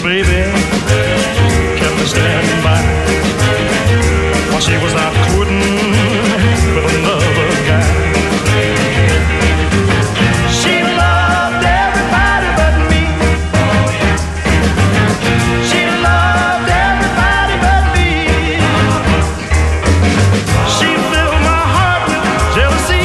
Baby kept me standing by while she was out courting with another guy. She loved everybody but me. She loved everybody but me. She filled my heart with jealousy.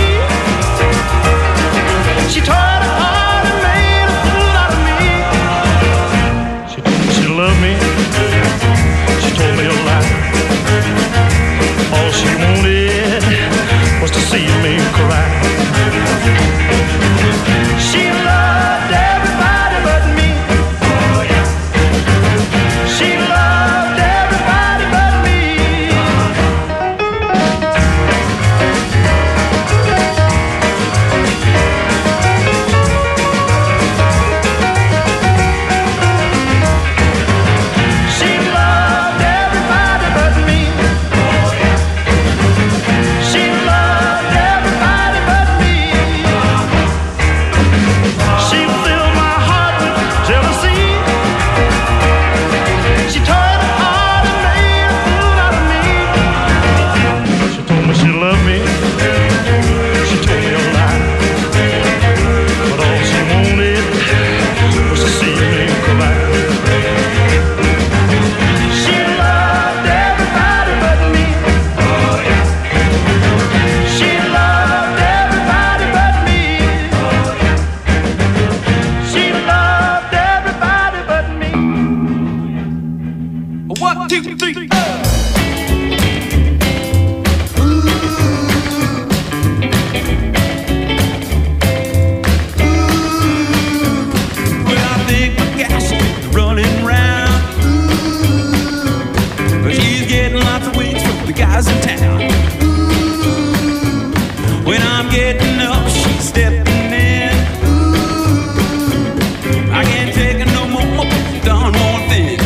She tore it apart and made a fool out of me. She told me she loved me. She told me a lie. All she wanted was to see me cry. She loved everybody but me. She loved everybody but me. She loved everybody but me. She loved everybody but me. She filled my heart with jealousy. She tore it apart and made a fool out of me. She told me she loved me. She told me a lie. But all she wanted was to see me cry. She loved everybody but me. She loved everybody but me. She loved everybody but me. 1, 2, 3. Well, I think my gas is running round. But she's getting lots of winks from the guys in town. When I'm getting up, she's stepping in. I can't take it no more, but done one thing.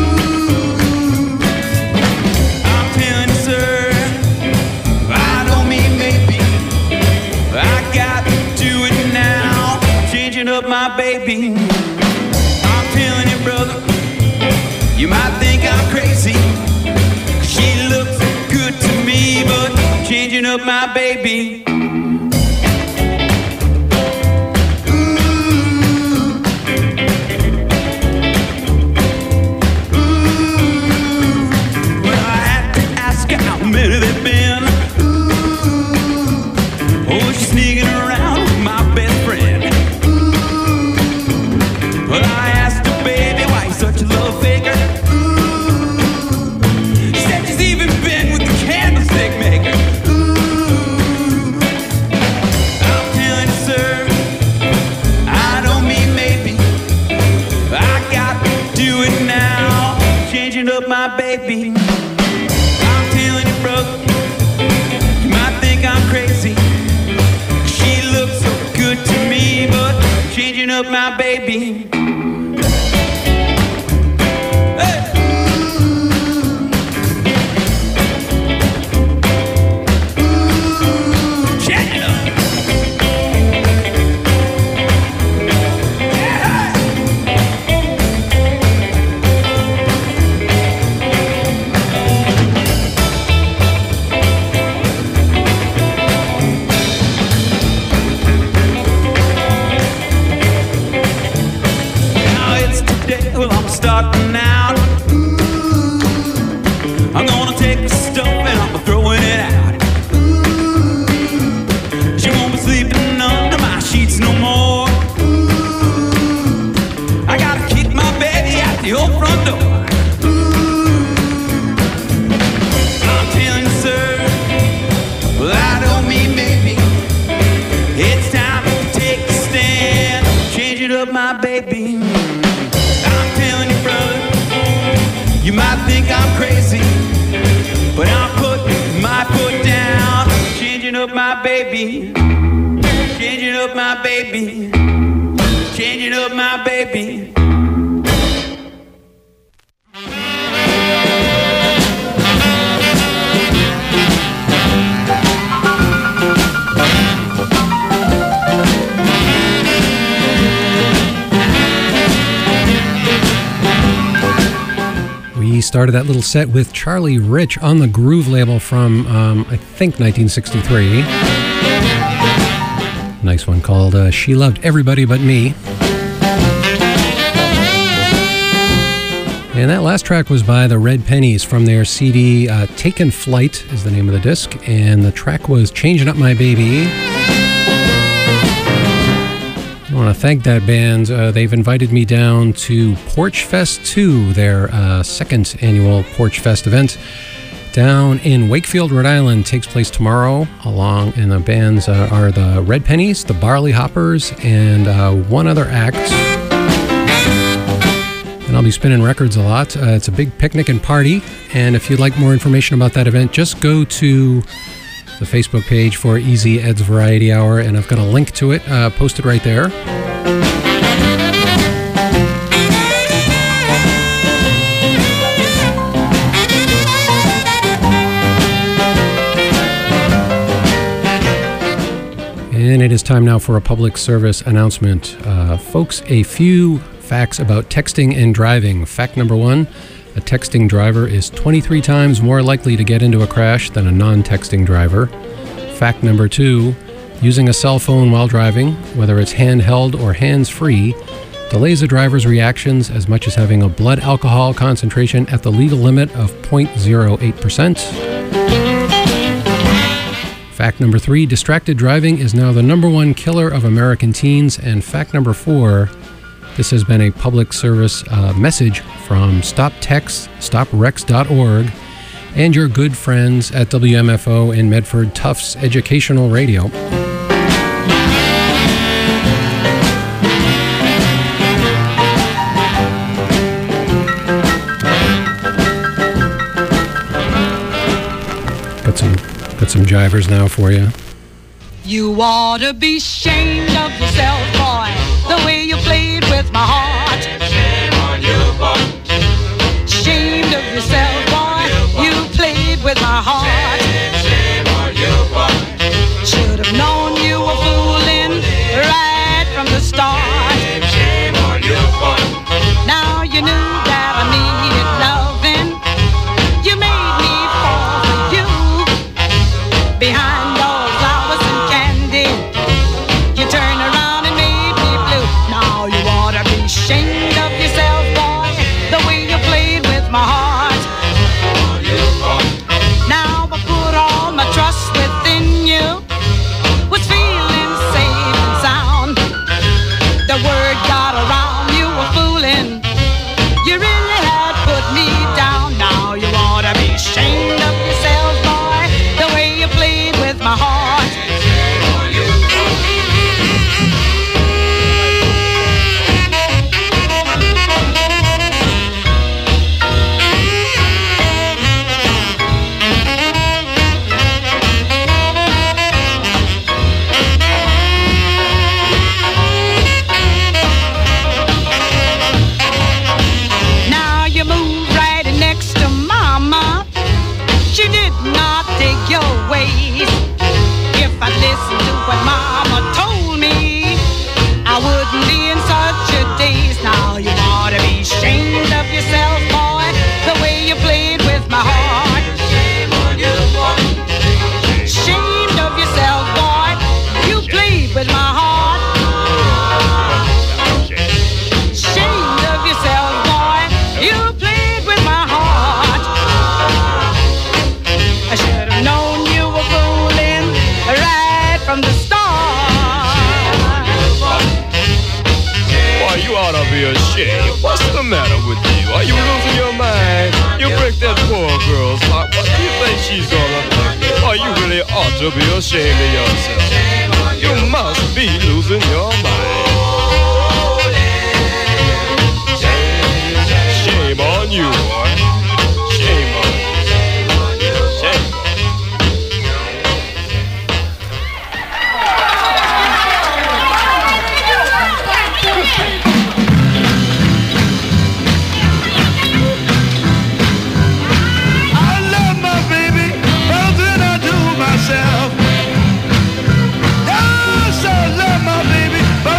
I'm telling you, sir, I don't mean maybe. I got to do it now, changing up my baby. I'm telling you, brother, you might think I'm crazy. She looks good to me, but changing up my baby. Well, I had to ask her how many they've been. Oh, she's sneaking around with my best friend. Well, I asked her, baby, why you such a love faker? She said she's even been with the candlestick maker. I'm telling you, sir, I don't mean maybe. I got to do it now, changing up my baby. I'm telling you, brother, you might think I'm crazy. She looks so good to me, but changing up my baby. Hey! Check it up! Yeah! Now it's today, well, I'm starting out. I'm gonna take the stuff and I'm throwing it out. She won't be sleeping under my sheets no more. I gotta kick my baby out the old front door. I'm telling you, sir, well, I don't mean maybe. It's time to take a stand, changing up my baby. I'm telling you, brother, you might think I'm crazy, but I'm putting my foot down, changing up my baby, changing up my baby, changing up my baby. We started that little set with Charlie Rich on the Groove label from, I think, 1963. Nice one called She Loved Everybody But Me. And that last track was by the Red Pennies from their CD Taken Flight is the name of the disc, and the track was Changing Up My Baby. I want to thank that band. They've invited me down to Porch Fest 2, their second annual Porch Fest event down in Wakefield, Rhode Island. Takes place tomorrow. And the bands are the Red Pennies, the Barley Hoppers, and one other act. And I'll be spinning records a lot. It's a big picnic and party. And if you'd like more information about that event, just go to the Facebook page for Easy Ed's Variety Hour, and I've got a link to it posted right there. And it is time now for a public service announcement. Folks, a few facts about texting and driving. Fact number 1. A texting driver is 23 times more likely to get into a crash than a non-texting driver. Fact number 2, using a cell phone while driving, whether it's handheld or hands-free, delays a driver's reactions as much as having a blood alcohol concentration at the legal limit of 0.08%. Fact number 3, distracted driving is now the #1 killer of American teens. And fact number 4, this has been a public service message from StopTextStopWrecks.org and your good friends at WMFO in Medford, Tufts Educational Radio. Got some jivers now for you. You ought to be ashamed of yourself, boy, the way you played with my heart. Shame on you, boy. Ashamed of yourself, boy, you played with my heart. Shame on you, boy. Should have known you were fooling right from the start. Shame on you, boy. Now you knew that I needed loving. You made me fall for you. Behind all flowers and candy, you turned around and made me blue. Now you ought to be ashamed of yourself, boy, the way you played with my heart. Now I put all my trust within you, was feeling safe and sound. The word got around, you were fooling. You really had put me down. Now you ought to be ashamed of yourself, boy, the way you played with my heart. Now you move right next to Mama. She did not take your ways. If I listened to what Mama told me, I wouldn't be in such a daze. Now you ought to be ashamed of yourself, boy, the way you played with my heart. Shame on you, boy. Ashamed of yourself, boy, you played with my heart. Ashamed of yourself, boy, you played with my heart. I should have known you were fooling right from the start. Why, you ought to be ashamed. What's the matter with you? Are you losing your mind? You break that poor girl's heart. What do you think she's gonna think? Why, you really ought to be ashamed of yourself. You must be losing your mind. Shame on you, boy. Shame on you. Shame on I love my baby more than I do myself. Yes, I love my baby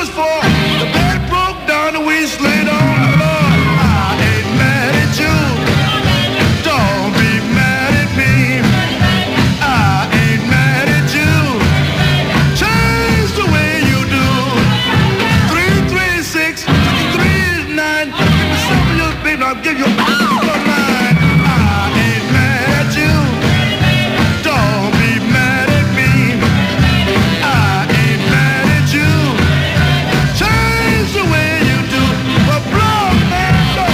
was for. The bed broke down and we slid on the floor. I ain't mad at you. Don't be mad at me. I ain't mad at you. Change the way you do. 336, 339. Give me some of your baby, I'll give you all of mine. I ain't mad at you. Don't be mad at me. I ain't mad at you. Change the way you do. But blow, man, blow.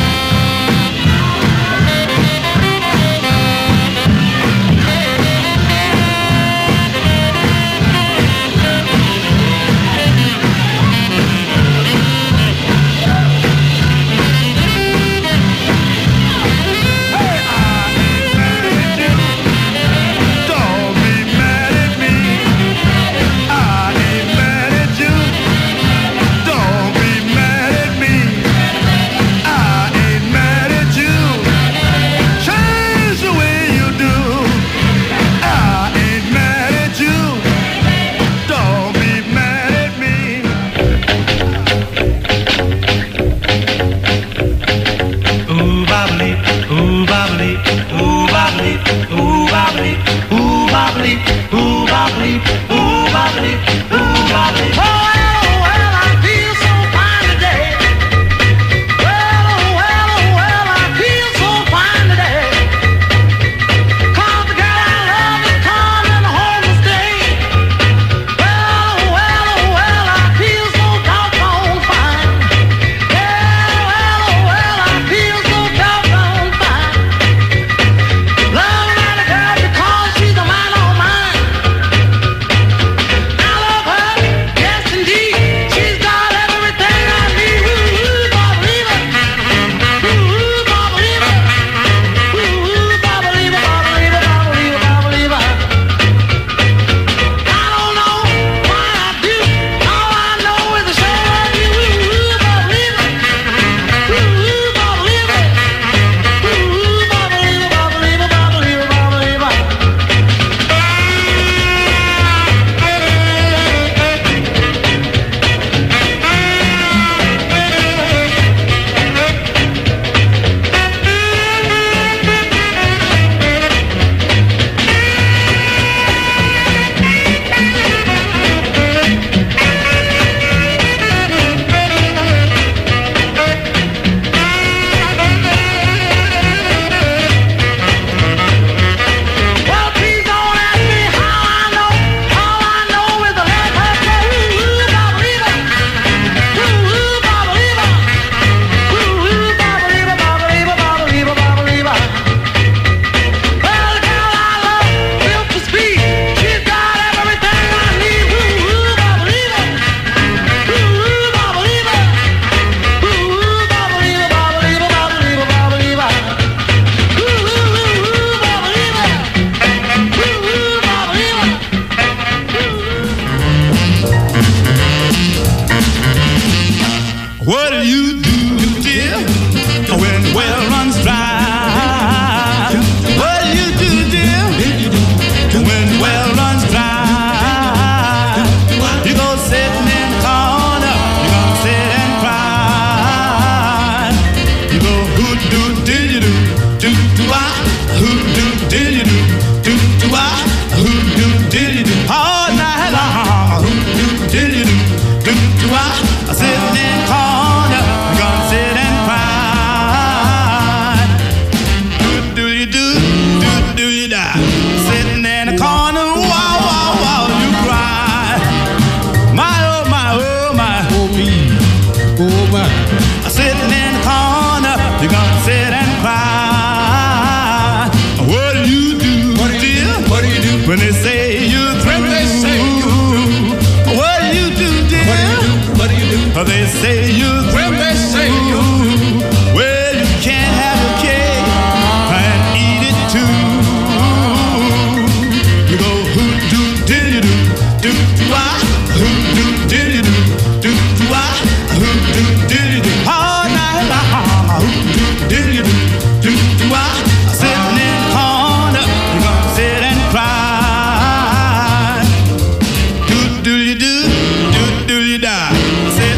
When they say you're through, what do you do, dear? What do you do? They say you're through. When they say you're through, well, you can't have your cake and eat it too. You go hoo doo diddly doo, doo doo ah, hoo doo diddly doo, doo doo ah, hoo doo diddly doo. All night long, hoo doo diddly doo, doo doo ah. Sitting in the corner, you're gonna sit and cry. Do you die? Say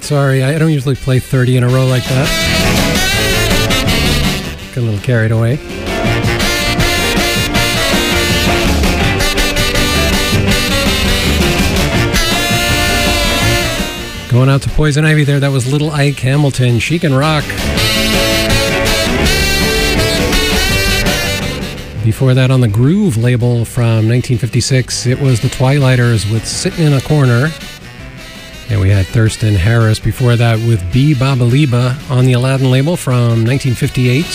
Sorry, I don't usually play 30 in a row like that. Got a little carried away. Going out to Poison Ivy there, that was Little Ike Hamilton, She Can Rock. Before that, on the Groove label from 1956, it was the Twilighters with Sittin' in a Corner. And we had Thurston Harris before that with Bee Baba Liba on the Aladdin label from 1958.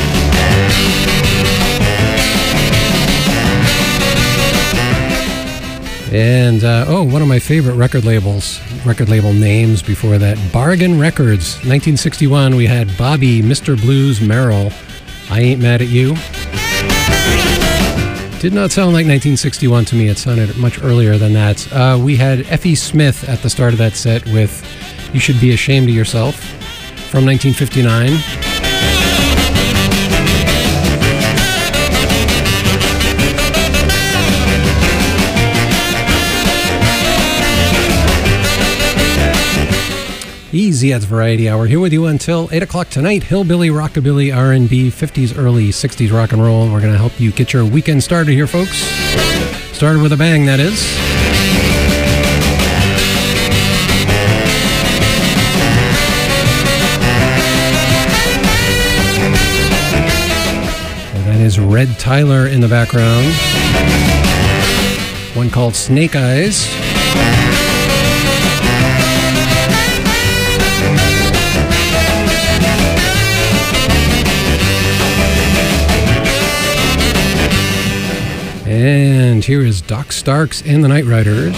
And, one of my favorite record label names before that, Bargain Records. 1961, we had Bobby, Mr. Blues, Merrill, I Ain't Mad at You. Did not sound like 1961 to me. It sounded much earlier than that. We had Effie Smith at the start of that set with You Should Be Ashamed of Yourself from 1959. Easy, that's Variety Hour. Here with you until 8 o'clock tonight. Hillbilly, rockabilly, R&B, 50s, early 60s rock and roll. We're going to help you get your weekend started here, folks. Started with a bang, that is. And that is Red Tyler in the background. One called Snake Eyes. And here is Doc Starks and the Night Riders.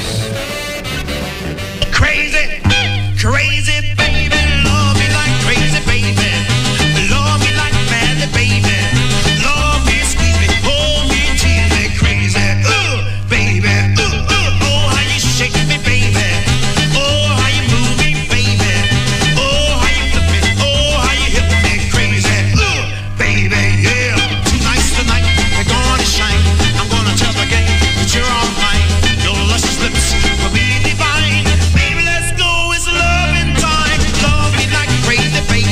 Crazy, crazy baby, love me like crazy baby, love me like mad baby, love me, squeeze me, hold me, tease me, crazy, baby, oh how you shake me baby, oh how you move me baby, oh how you flip me, oh how you hit me, crazy, baby, yeah. Tonight, we're gonna shine. You're all mine, your luscious lips will be divine. Baby, let's go, it's loving time. Love me like crazy, baby.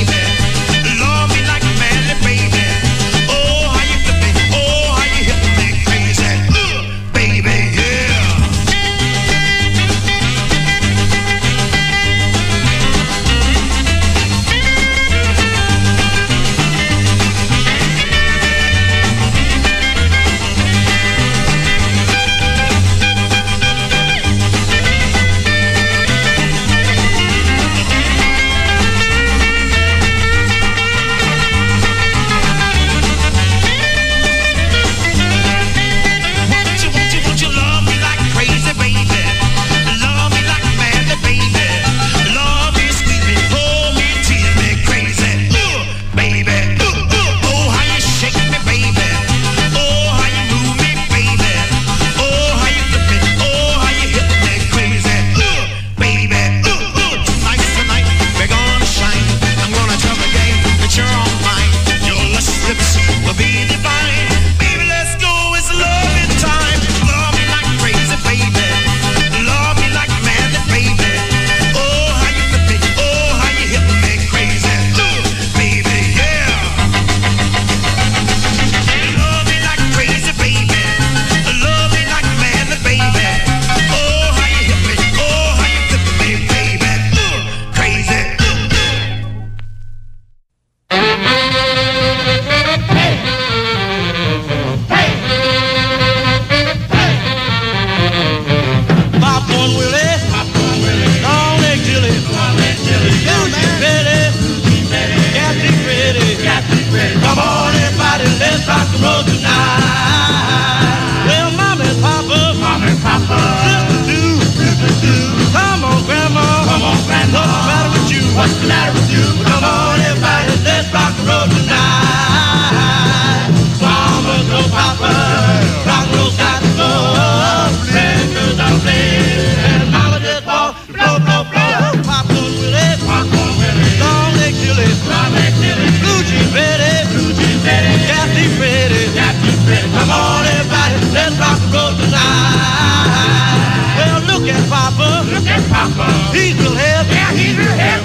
Love me like madly, baby. Oh, how you flip me, oh, how you hit me crazy. Baby, yeah. He's real heavy. Yeah, he's real heavy.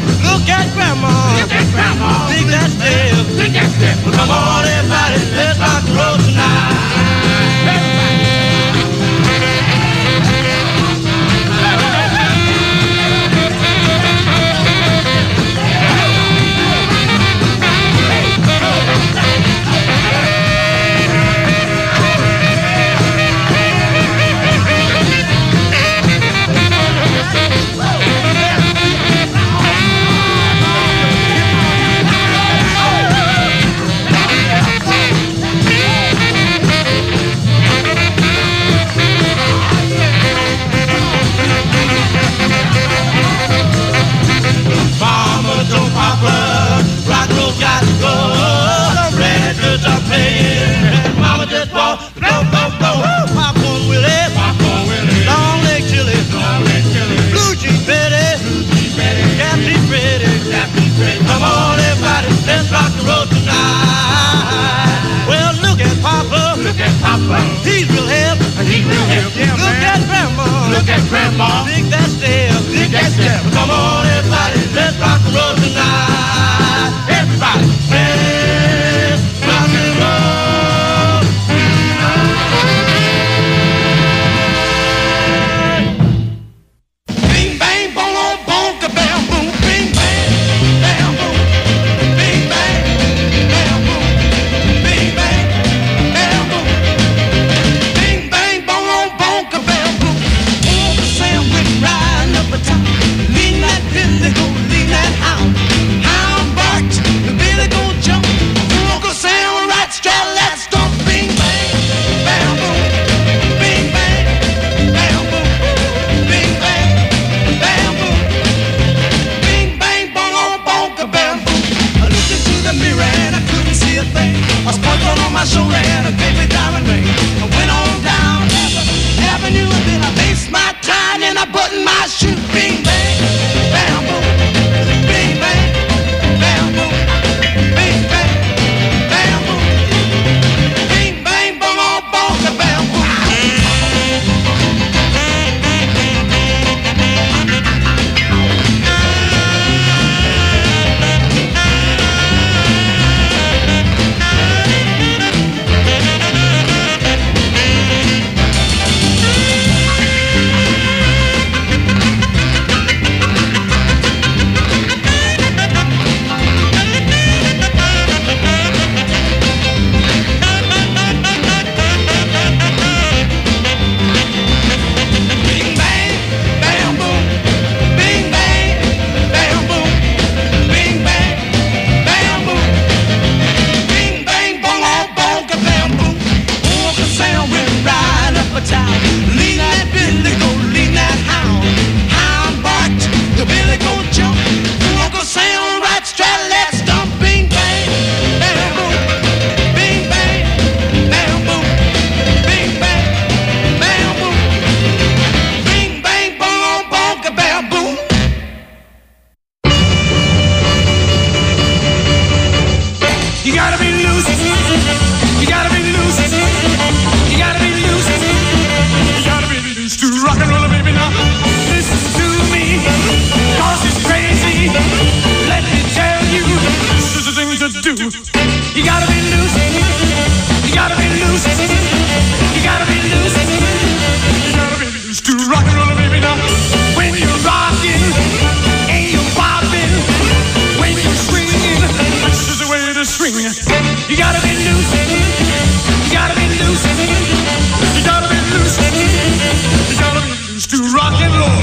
to rock and roll, baby. Now listen to me, 'cause it's crazy. Let me tell you, this is the thing to do. You gotta be loose. You gotta be loose. You gotta be loose. You gotta be loose to rock and roll, baby. Now when you're rocking and you're bobbing, when you're swinging, this is the way to swing. You gotta be loose. You gotta be loose. You gotta be loose. You gotta be loose to rock and roll.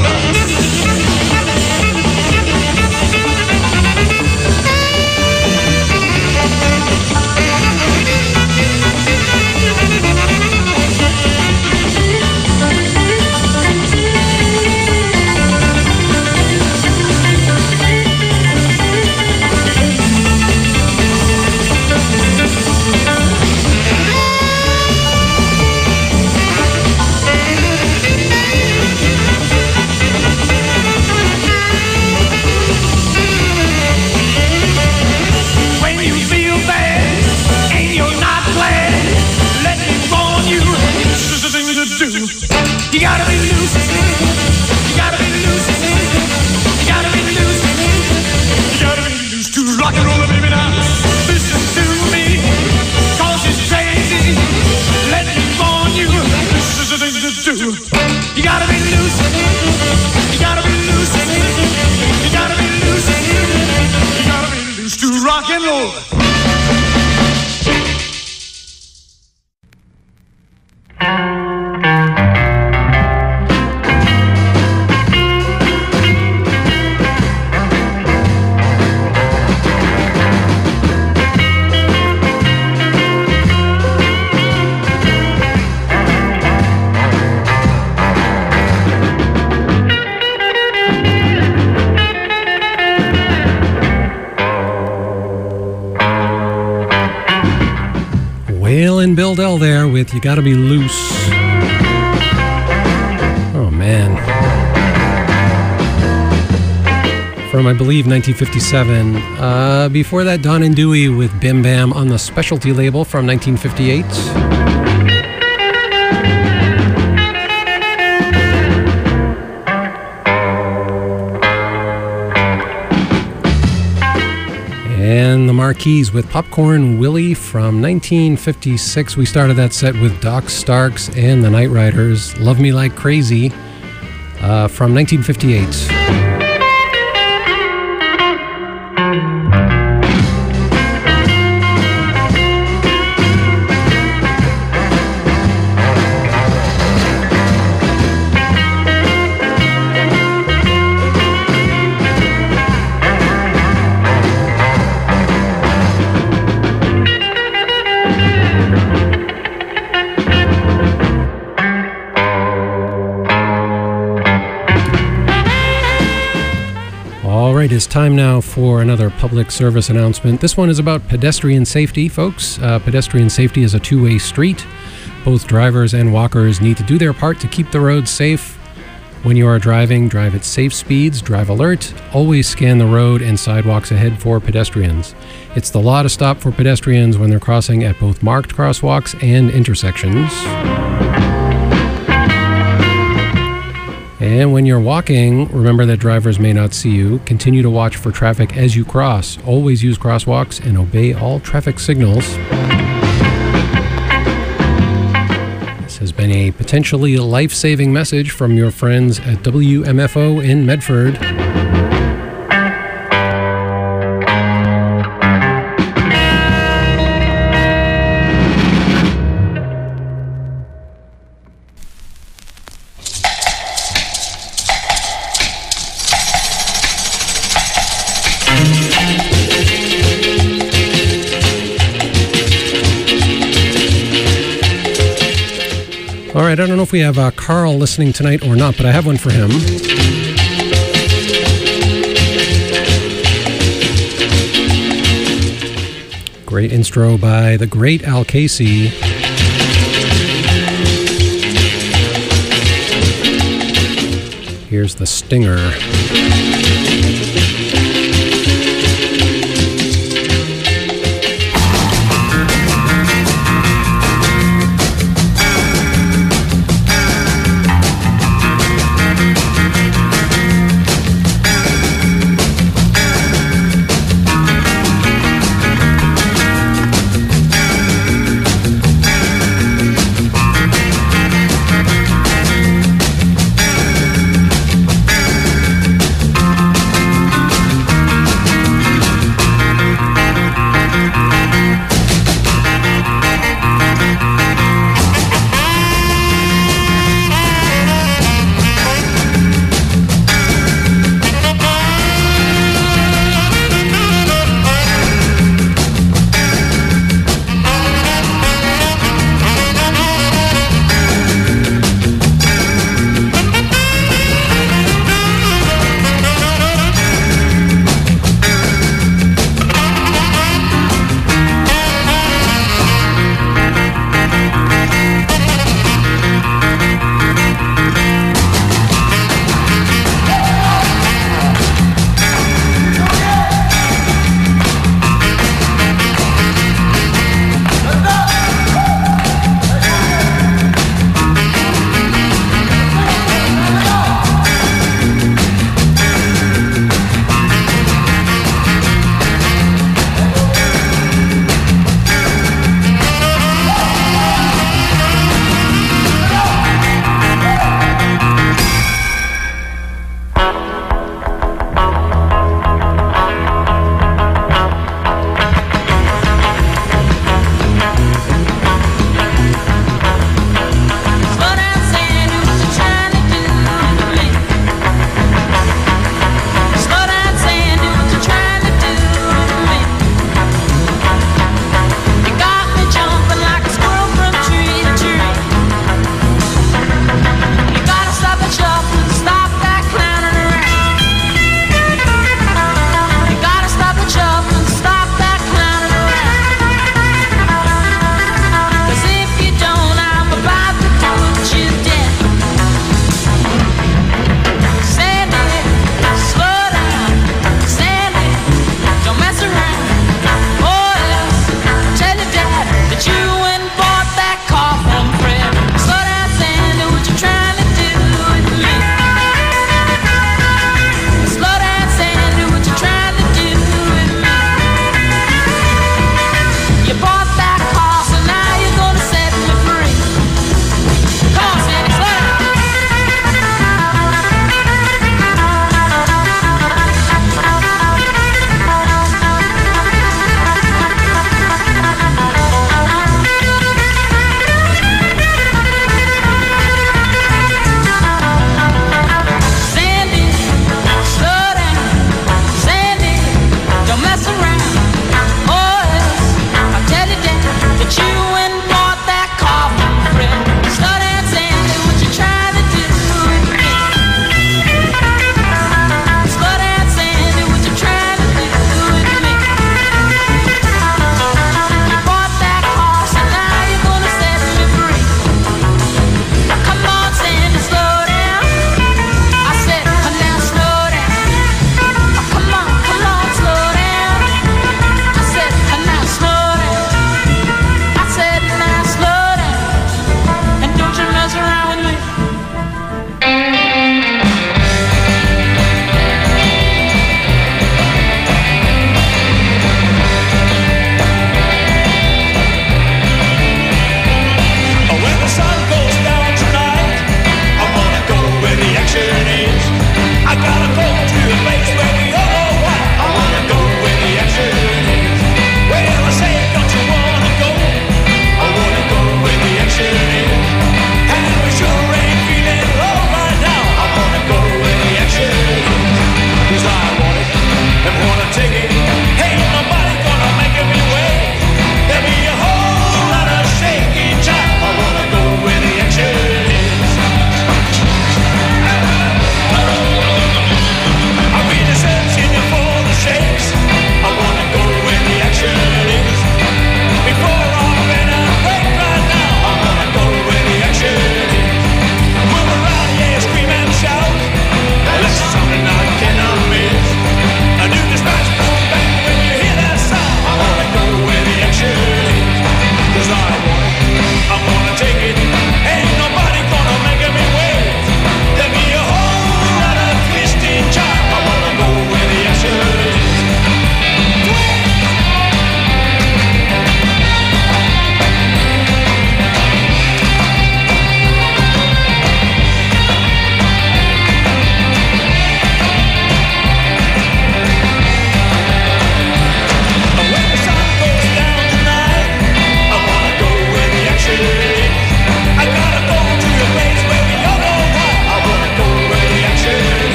You gotta be loose. You gotta be loose. You gotta be loose. You gotta be loose to rock and roll, baby. Now listen to me, 'cause it's crazy. Let me warn you, this is the thing to do. You gotta be loose. You gotta be loose. You gotta be loose. You gotta be loose to rock and roll. And Bill Dell there with You Gotta Be Loose. Oh, man. From, I believe, 1957. Before that, Don and Dewey with Bim Bam on the Specialty label from 1958. And the Marquis with Popcorn Willie from 1956. We started that set with Doc Starks and the Night Riders. Love Me Like Crazy from 1958. It is time now for another public service announcement. This one is about pedestrian safety, folks. Pedestrian safety is a two-way street. Both drivers and walkers need to do their part to keep the roads safe. When you are driving, drive at safe speeds, drive alert, always scan the road and sidewalks ahead for pedestrians. It's the law to stop for pedestrians when they're crossing at both marked crosswalks and intersections. And when you're walking, remember that drivers may not see you. Continue to watch for traffic as you cross. Always use crosswalks and obey all traffic signals. This has been a potentially life-saving message from your friends at WMFO in Medford. All right, I don't know if we have Carl listening tonight or not, but I have one for him. Great intro by the great Al Casey. Here's the stinger.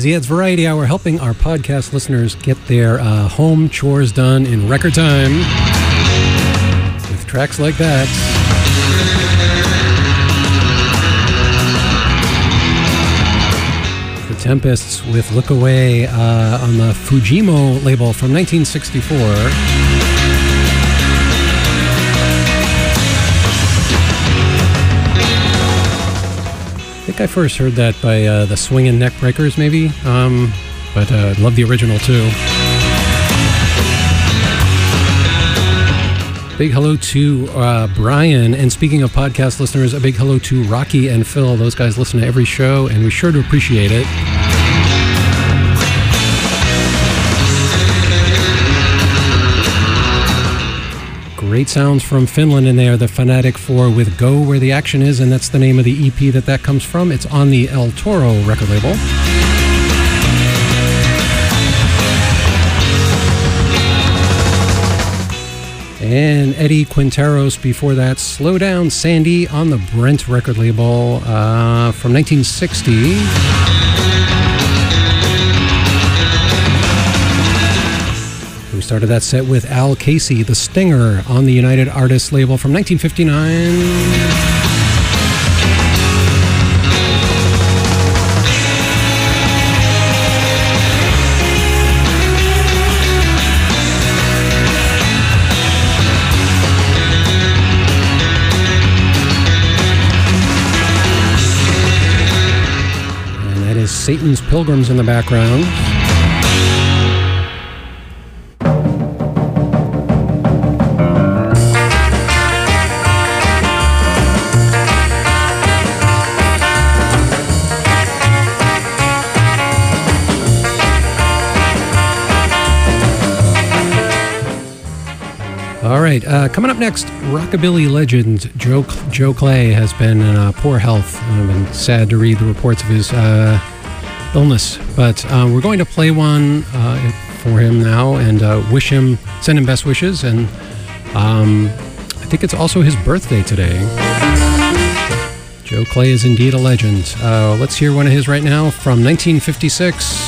easy. It's Variety Hour, helping our podcast listeners get their home chores done in record time with tracks like that. The Tempests with Look Away on the Fujimo label from 1964. I think I first heard that by the Swingin' Neckbreakers, maybe, but I love the original too. Big hello to Brian, and speaking of podcast listeners, a big hello to Rocky and Phil. Those guys listen to every show, and we sure do appreciate it. Great sounds from Finland in there. The Fanatic 4 with Go Where the Action Is, and that's the name of the EP that comes from. It's on the El Toro record label. And Eddie Quinteros before that. Slow Down Sandy on the Brent record label from 1960. We started that set with Al Casey, The Stinger, on the United Artists label from 1959. And that is Satan's Pilgrims in the background. All right, coming up next, rockabilly legend Joe Clay has been in poor health. I've been sad to read the reports of his illness, but we're going to play one for him now and send him best wishes. And I think it's also his birthday today. Joe Clay is indeed a legend. Let's hear one of his right now from 1956.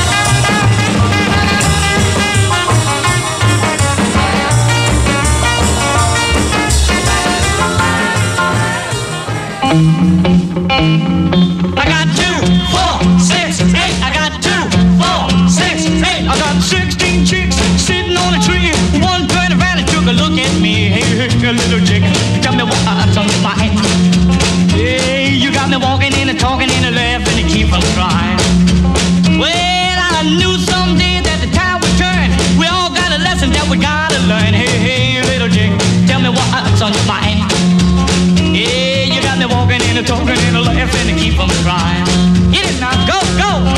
I got 2, 4, 6, 8. I got 2, 4, 6, 8. I got 16 chicks sitting on a tree. One turned around and took a look at me. Hey, little chick, tell me what's on your mind. Hey, you got me walking in and talking in and laughing and keep on crying. Well, I knew someday that the tide would turn. We all got a lesson that we gotta learn. Hey, little chick, tell me what's on your mind. Yeah, you got me walking in and talking and a laughing and keep on crying. Get it now, go, go!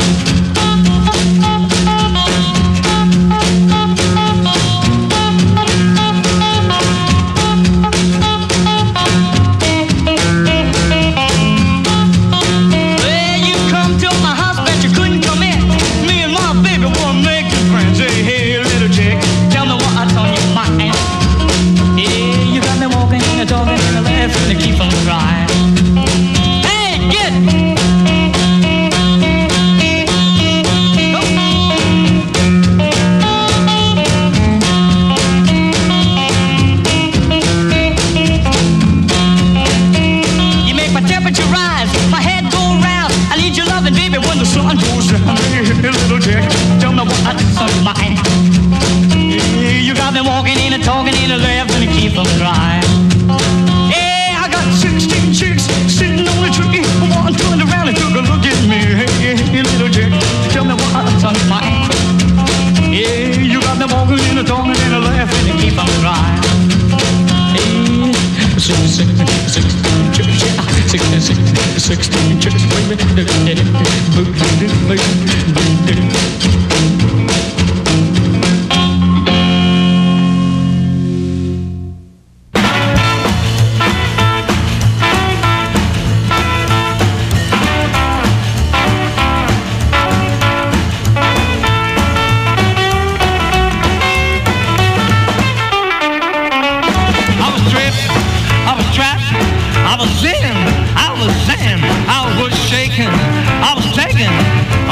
Well, you come to my house, but you couldn't come in. Me and my baby wanna make you friends. Hey, little chick, tell me what's on your mind. Yeah, you got me walking in and talking and a laughing and keep on crying. Hey, get! You make my temperature rise, my head go round. I need your loving, baby, when the sun goes down. Hey, little chick, tell me what's on your mind. Yeah, you got me walking in and talking in and laughing and keep on crying. Yeah, I got 16 chicks sitting on a tree. One turned around and took a look at me. Hey, little chick, tell me what's on your mind. Yeah, you got me walking in and talking and laughing and keep on crying. Hey, 16 chicks, 16 chicks,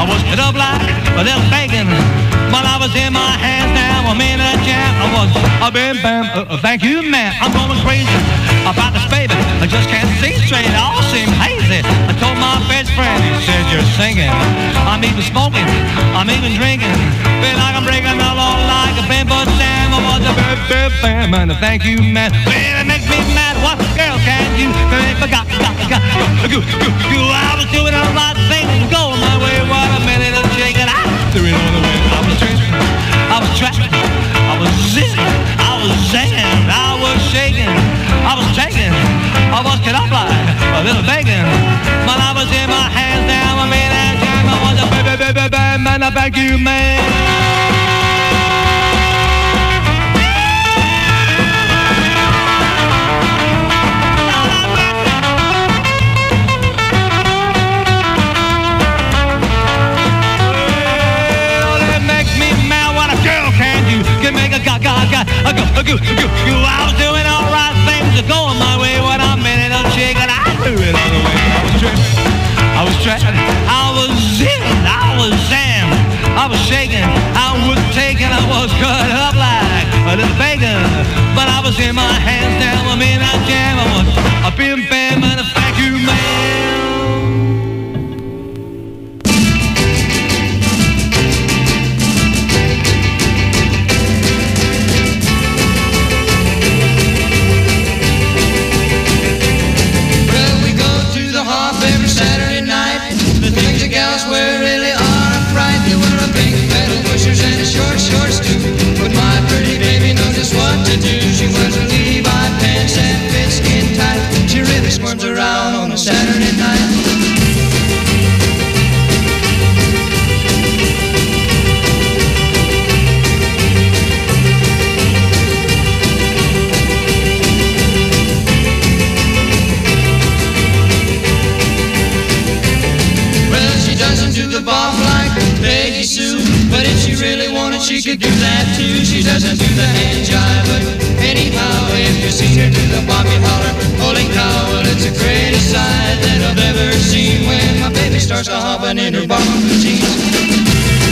was hit up like a little bacon. But I was in my hands now, I'm in a jam. I was a bam bam, thank you man. I'm going crazy about this baby. I just can't see straight, it all seems hazy. I told my best friend, he said you're singing. I'm even smoking, I'm even drinking. Feel like I'm breaking the law like a bam but damn. I was a bam bam bam, and thank you man. Well, it makes me mad, what girl can you make me got. I was doing the right thing, going my way, what a minute of shaking. I threw it on the way. I was tripping, I was trapping, I was zipping, I was zinging, I was shaking, I was taking, I was cut up like a little bacon. But I was in my hands now, I made that jam. I was a baby, man, I thank you, man. Make a go. I was doing all right things, going my way. When I'm in it, I'm shaking. I threw it all the way. I was tripping, I was trapping, I was zipping, I was jammed, I was shaking, I was taking, I was cut up like a little bacon. But I was in my hands now, I'm in that jam. I was a bim bam and a thank you man. Where really are a fright. They wear a big metal bushers and shorts too. But my pretty baby knows just what to do. She wears a Levi pants and fits skin tight. She really squirms around on a Saturday night. Peggy Sue, but if she really wanted, she could do that too. She doesn't do the hand jive, but anyhow, if you see her do the Bobby holler, holy cow, well, it's the greatest sight that I've ever seen. When my baby starts to hopping in her bomber blue jeans.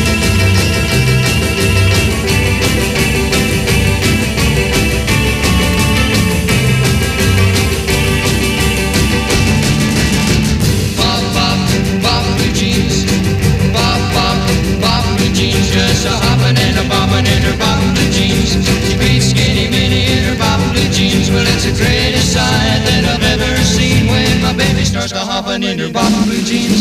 Just a hoppin' and a bobbin' in her bobbin' blue jeans. She beats skinny mini in her bobbin' blue jeans. Well, it's the greatest sight that I've ever seen when my baby starts to hoppin' in her bobbin' blue jeans.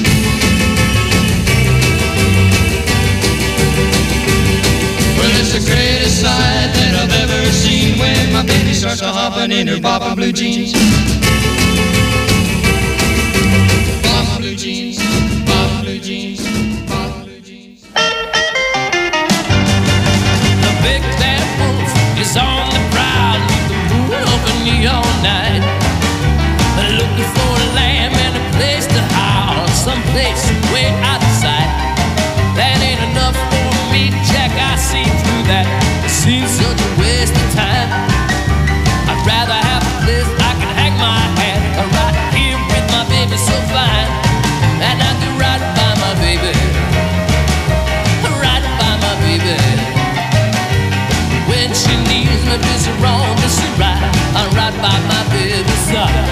Well, it's the greatest sight that I've ever seen when my baby starts to hoppin' in her bobbin' blue jeans. Bobbin' blue jeans, bobbin' blue jeans. Big bad wolf is on the prowl, leave the moon over me all night. Looking for a lamb and a place to howl, someplace way out of sight. That ain't enough for me, Jack, I see through that. It seems such a waste of time. I'd rather have a place I can hang my hat right here with my baby so fine. And I do right by my baby, right by my baby. When she needs me, busy wrong, busy right, I'm right by my baby's side.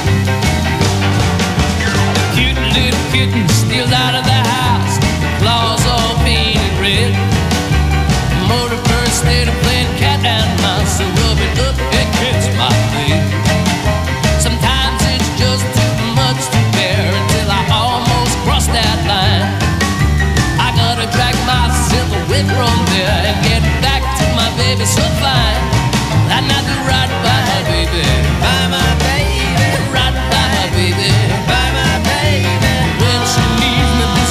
Cute little kitten steals out of the house, claws all painted red. Motor bird stayed and playing cat and mouse, so rub it up against my face. Sometimes it's just too much to bear until I almost cross that line. I gotta drag myself away from there and get back to my baby so fine. And I do right by my baby, by my baby, right by my baby, by my baby. When she needs me,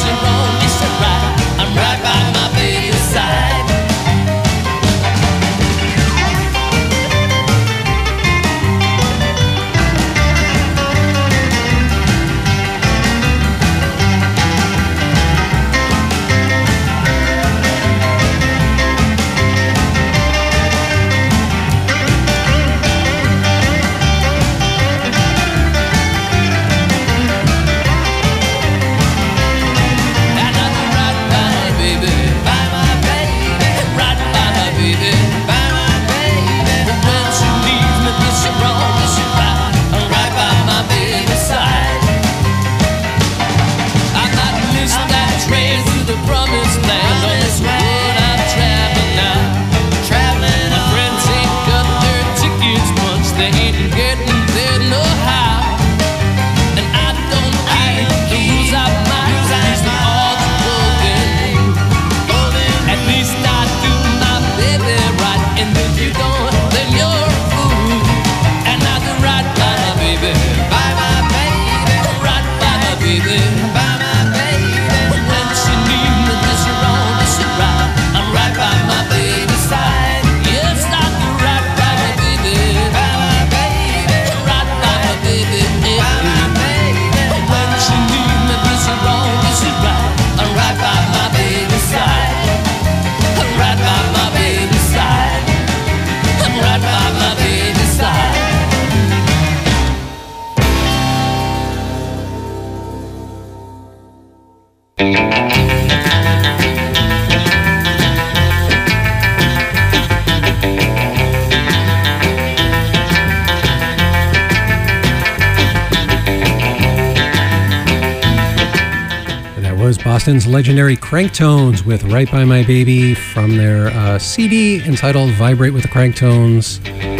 was Boston's legendary Cranktones with Right By My Baby from their CD entitled Vibrate with the Cranktones.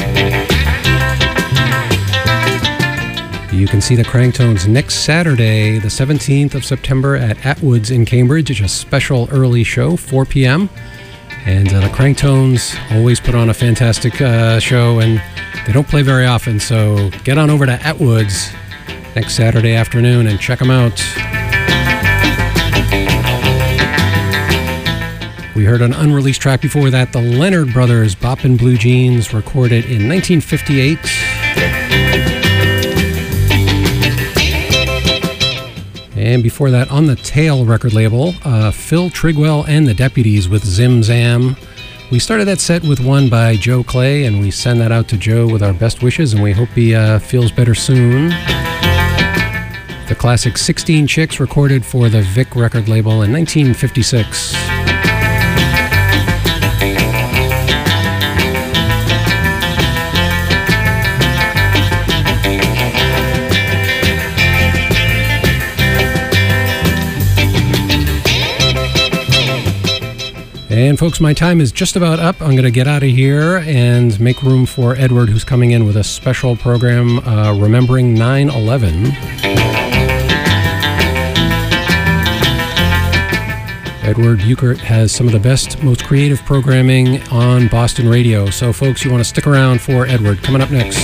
You can see the Cranktones next Saturday, the 17th of September at Atwoods in Cambridge. It's a special early show, 4 p.m. And the Cranktones always put on a fantastic show, and they don't play very often, so get on over to Atwoods next Saturday afternoon and check them out. We heard an unreleased track before that, the Leonard Brothers, Boppin' Blue Jeans, recorded in 1958. And before that, on the Tail record label, Phil Trigwell and the Deputies with Zim Zam. We started that set with one by Joe Clay, and we send that out to Joe with our best wishes, and we hope he feels better soon. The classic 16 Chicks, recorded for the Vic record label in 1956. And folks, my time is just about up. I'm going to get out of here and make room for Edward, who's coming in with a special program remembering 9/11. Edward Buchert has some of the best, most creative programming on Boston radio. So folks, you want to stick around for Edward. Coming up next.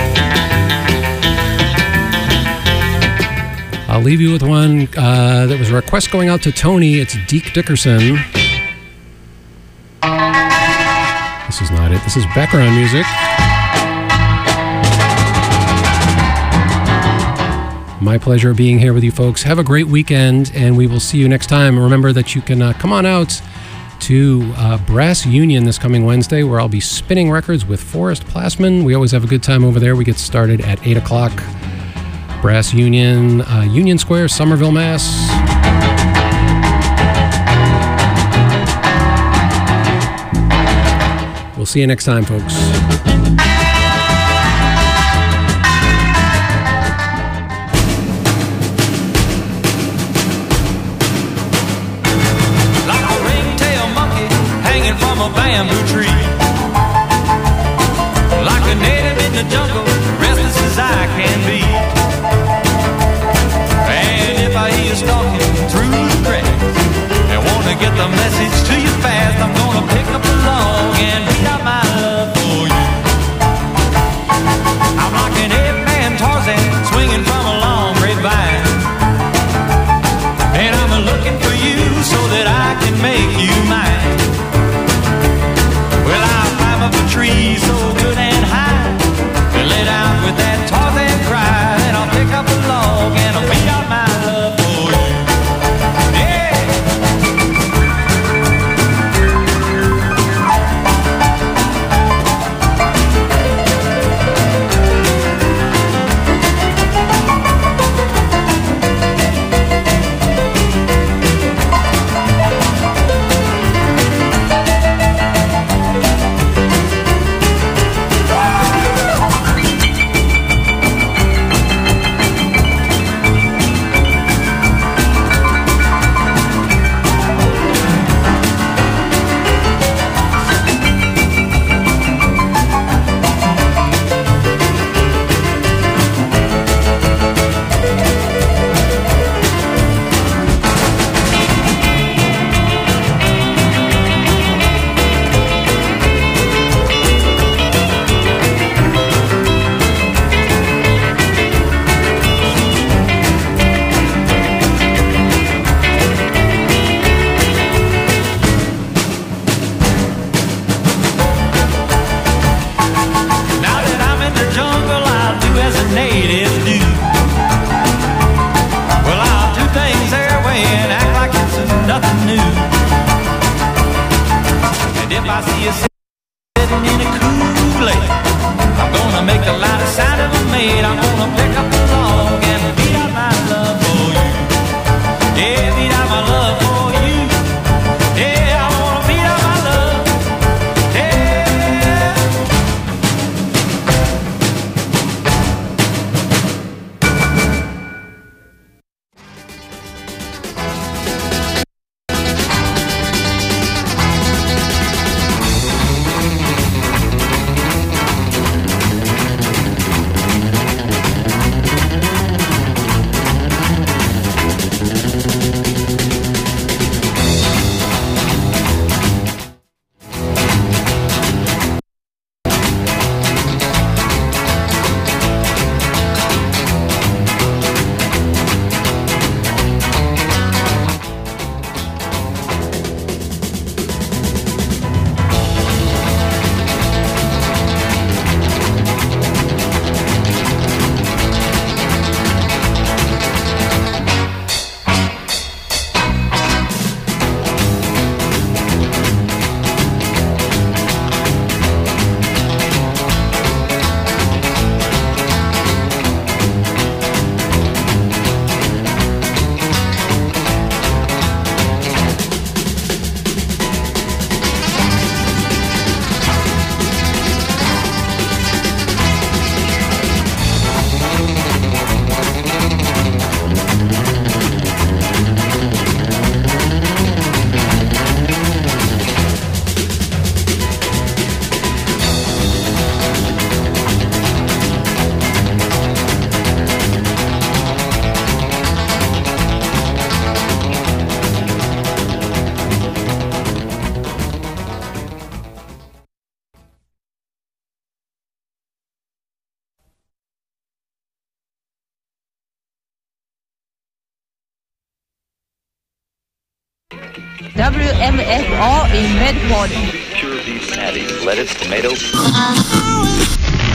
I'll leave you with one that was a request going out to Tony. It's Deke Dickerson. This is not it. This is background music. My pleasure being here with you folks. Have a great weekend, and we will see you next time. Remember that you can come on out to Brass Union this coming Wednesday, where I'll be spinning records with Forrest Plasman. We always have a good time over there. We get started at 8 o'clock. Brass Union, Union Square, Somerville, Mass. We'll see you next time, folks. Like a ringtail monkey hanging from a bamboo tree. Like a native in the jungle, restless as I can be. And if I hear you stalking through the cracks and want to get the message to you fast, I'm gonna pick up the log and beat out my love for you. I'm like an ape-man Tarzan swinging from a long grapevine, and I'm looking for you so that I can make you mine. Well, I'll climb up a tree so good and high and let out with that Tarzan cry, and I'll pick up a log and I'll beat out my love for you. Yeah. I see you sitting in a cool lake, I'm gonna make the loudest sound ever made. I'm gonna pick up the log and beat out my love for you. Yeah, beat out my love for you. Yeah, I wanna beat out my love. WMFR in Medford. Pure beef patties, lettuce, tomatoes.